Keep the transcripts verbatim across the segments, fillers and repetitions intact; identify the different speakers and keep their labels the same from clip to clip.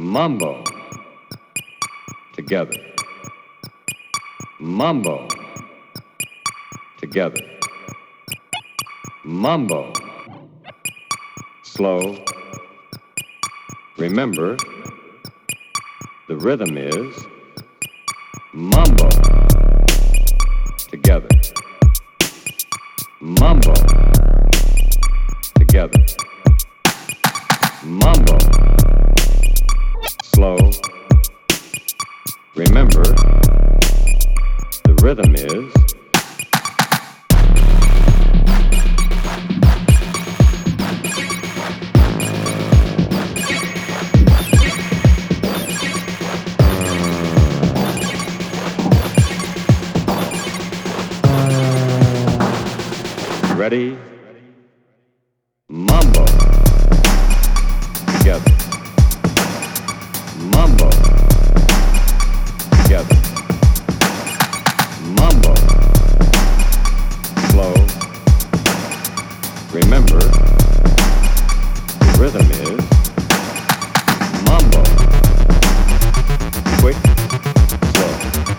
Speaker 1: Mambo. Together. Mambo. Together. Mambo. Slow. Remember, the rhythm is mambo. Together. Mambo. Together. Mambo. Slow. Remember, the rhythm is ready, mambo, together, mambo, together, mambo, slow, remember, the rhythm is mambo, quick, slow,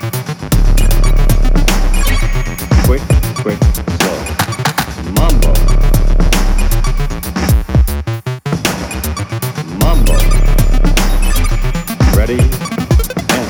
Speaker 1: quick, quick, slow. Mambo. Mambo. Ready? And.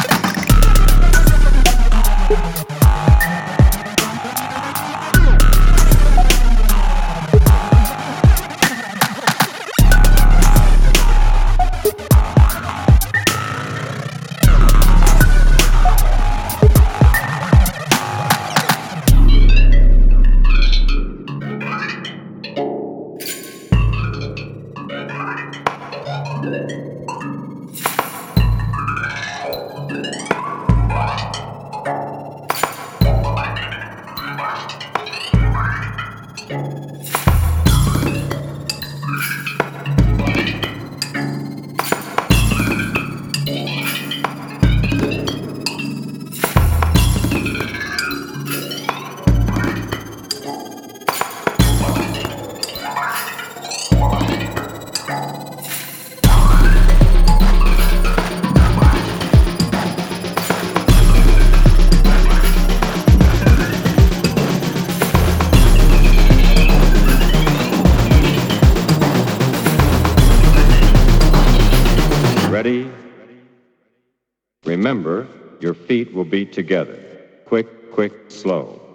Speaker 1: Ready? Remember, your feet will be together. Quick, quick, slow.